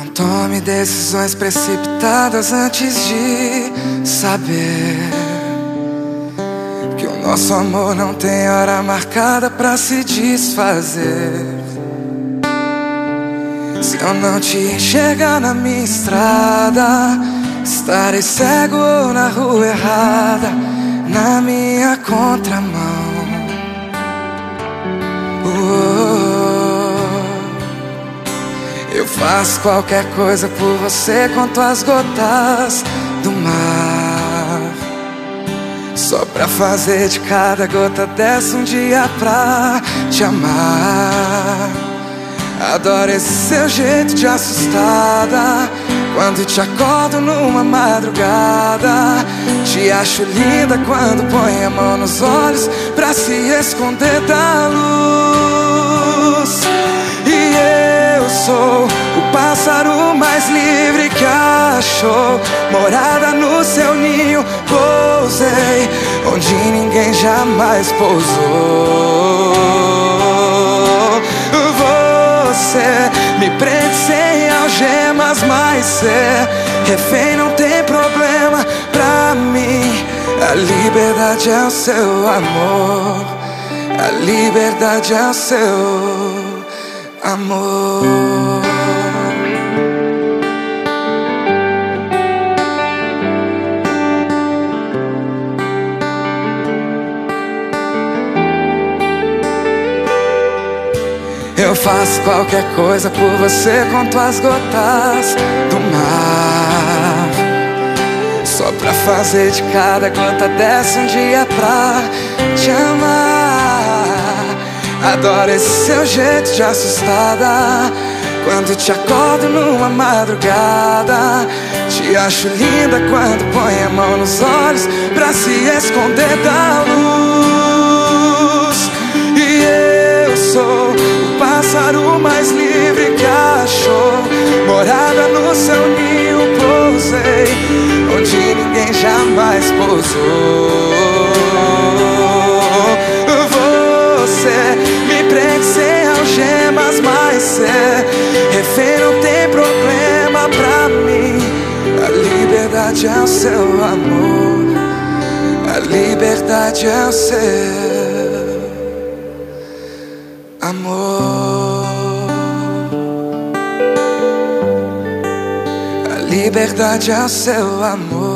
Não tome decisões precipitadas antes de saber que o nosso amor não tem hora marcada pra se desfazer. Se eu não te enxergar na minha estrada, estarei cego ou na rua errada, na minha contramão. Eu faço qualquer coisa por você, conto as gotas do mar, só pra fazer de cada gota dessa um dia pra te amar. Adoro esse seu jeito de assustada, quando te acordo numa madrugada. Te acho linda quando põe a mão nos olhos pra se esconder da luz. E eu sou o pássaro mais livre que achou morada no seu ninho. Pousei onde ninguém jamais pousou. Você me prende sem algemas, mas ser refém não tem problema pra mim. A liberdade é o seu amor, a liberdade é o seu amor. Eu faço qualquer coisa por você, conto as gotas do mar, só pra fazer de cada gota dessa um dia pra te amar. Adoro esse seu jeito de assustada, quando te acordo numa madrugada. Te acho linda quando põe a mão nos olhos pra se esconder da luz. E eu sou o pássaro mais livre que achou morada no seu ninho. Pousei onde ninguém jamais pousou. Você me prende sem algemas, mas ser refém não tem problema pra mim. A liberdade é o seu amor, a liberdade é o seu amor. A liberdade é o seu amor.